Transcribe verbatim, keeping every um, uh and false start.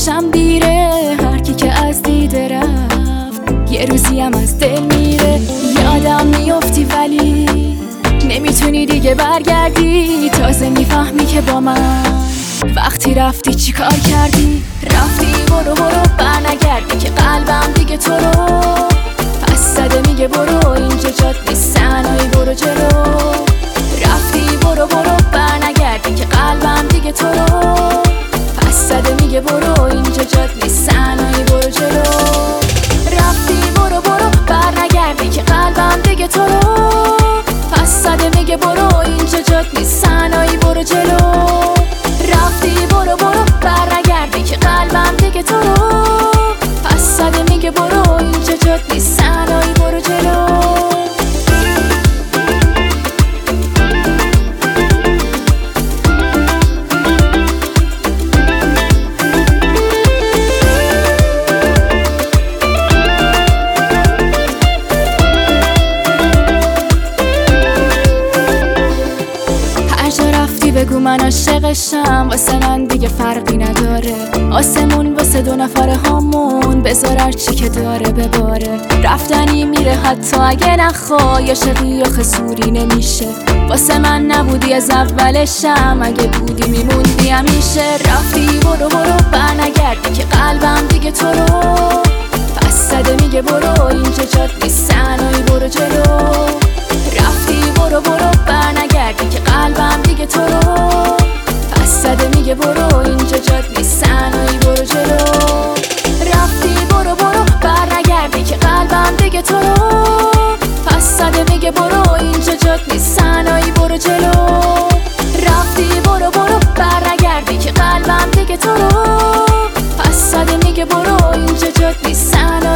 شبشم دیره، هر کی که از دیده رفت یه روزی هم از دل میره. یادم میافتی ولی نمیتونی دیگه برگردی، تازه میفهمی که با من وقتی رفتی چی کار کردی. رفتی برو برو برنگردی که قلبم دیگه تو رو پس زده میگه برو اینجا جات نیست سنایی برو جلو. رفتی برو برو برنگردی که قلبم دیگه تو رو پس زده میگه برو اینجا جات نیست سنایی برو جلو. رفتی برو برو برنگردی که قلبم دیگه تو رو پس زده میگه برو اینجا جات نیست سنایی برو جلو. رفتی برو برو برنگردی که قلبم دیگه تو رو پس زده میگه برو اینجا جات نیست سنایی برو جلو. بگو من عاشقشم، واسه من دیگه فرقی نداره. آسمون واسه دو نفر هامون بذار هرچی که داره بباره. رفتنی میره حتی اگه نخوای، عاشقی آخه زوری نمیشه. واسه من نبودی از اولشم، اگه بودی میموندی همیشه. رفتی برو برو برنگردی که قلبم دیگه تو رو پس زده میگه برو اینجا جات نیست سنایی برو جلو. رفتی برو برو برنگردی که قلبم دیگه تو رو پس زده میگه برو اینجا جات نیست سنایی برو جلو. رفتی برو برو برنگردی که قلبم دیگه تو رو پس زده میگه برو اینجا جات نیست سنایی برو جلو. رفتی برو برو برنگردی که قلبم دیگه تو رو پس زده میگه برو اینجا جات نیست سنایی